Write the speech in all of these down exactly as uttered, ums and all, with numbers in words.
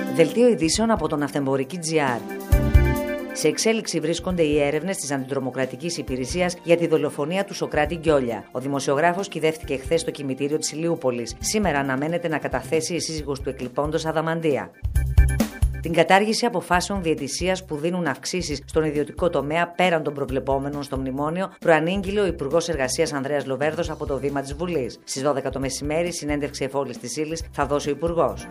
Δελτίο ειδήσεων από το Ναυτεμπορική τζι αρ. Σε εξέλιξη βρίσκονται οι έρευνες της Αντιτρομοκρατικής Υπηρεσίας για τη δολοφονία του Σωκράτη Γκιόλια. Ο δημοσιογράφος κυδεύτηκε χθες στο κημητήριο της Ηλιούπολης. Σήμερα αναμένεται να καταθέσει η σύζυγος του εκλειπώντος Αδαμαντία. Την κατάργηση αποφάσεων διαιτησίας που δίνουν αυξήσεις στον ιδιωτικό τομέα πέραν των προβλεπόμενων στο μνημόνιο προανήγγειλε ο Υπουργός Εργασίας Ανδρέας Λοβέρδος από το βήμα της Βουλής. Στις δώδεκα το μεσημέρι, συνέντευξη εφόλης της ύλης θα δώσει ο Υπουργός.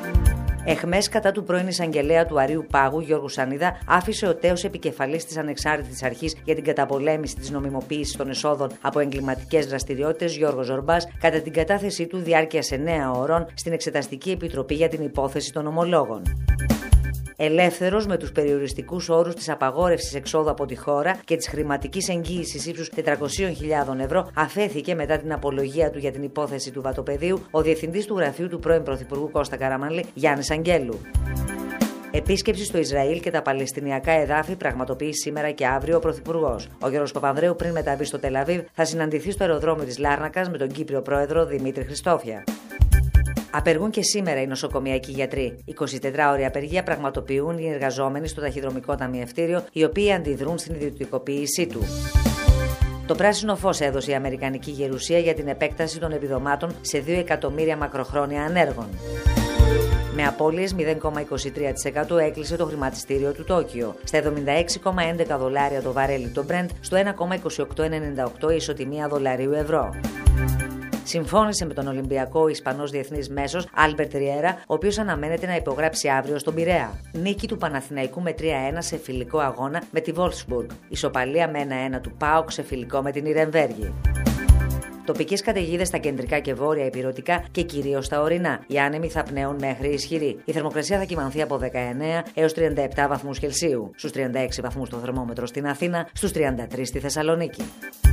Εχμές κατά του πρώην εισαγγελέα του Αρείου Πάγου, Γιώργου Σανίδα, άφησε ο τέος επικεφαλής της Ανεξάρτητης Αρχής για την καταπολέμηση της νομιμοποίησης των εσόδων από εγκληματικές δραστηριότητες, Γιώργος Ζορμπάς, κατά την κατάθεσή του διάρκειας εννέα ώρων στην Εξεταστική Επιτροπή για την Υπόθεση των Ομολόγων. Ελεύθερος με τους περιοριστικούς όρους της απαγόρευσης εξόδου από τη χώρα και της χρηματικής εγγύησης ύψους τετρακόσιες χιλιάδες ευρώ, αφέθηκε μετά την απολογία του για την υπόθεση του βατοπεδίου ο διευθυντής του γραφείου του πρώην Πρωθυπουργού Κώστα Καραμανλή, Γιάννης Αγγέλου. Επίσκεψη στο Ισραήλ και τα Παλαιστινιακά εδάφη πραγματοποιεί σήμερα και αύριο ο Πρωθυπουργός. Ο Γιώργος Παπανδρέου, πριν μεταβεί στο Τελαβίβ, θα συναντηθεί στο αεροδρόμιο της Λάρνακας με τον Κύπριο Πρόεδρο Δημήτρη Χριστόφια. Απεργούν και σήμερα οι νοσοκομιακοί γιατροί. εικοσιτετράωρη απεργία πραγματοποιούν οι εργαζόμενοι στο ταχυδρομικό ταμιευτήριο, οι οποίοι αντιδρούν στην ιδιωτικοποίησή του. Το πράσινο φως έδωσε η Αμερικανική Γερουσία για την επέκταση των επιδομάτων σε δύο εκατομμύρια μακροχρόνια ανέργων. Με απώλειες μηδέν κόμμα είκοσι τρία τοις εκατό έκλεισε το χρηματιστήριο του Τόκιο. Στα εβδομήντα έξι κόμμα έντεκα δολάρια το βαρέλι το Brent, στο ένα κόμμα είκοσι οκτώ ενενήντα οκτώ η ισοτιμία δολαρίου ευρώ. Συμφώνησε με τον Ολυμπιακό ο Ισπανός διεθνής μέσος Άλμπερτ Ριέρα, ο οποίος αναμένεται να υπογράψει αύριο στον Πειραιά. Νίκη του Παναθηναϊκού με τρία ένα σε φιλικό αγώνα με τη Wolfsburg. Ισοπαλία με ένα ένα του ΠΑΟΚ σε φιλικό με την Ιρεμβέργη. Τοπικές καταιγίδες στα κεντρικά και βόρεια ηπειρωτικά και κυρίως στα ορεινά. Οι άνεμοι θα πνέουν μέχρι ισχυροί. Η θερμοκρασία θα κυμανθεί από δεκαεννέα έως τριάντα επτά βαθμούς Κελσίου. Στους τριάντα έξι βαθμούς το θερμόμετρο στην Αθήνα, στους τριάντα τρεις στη Θεσσαλονίκη.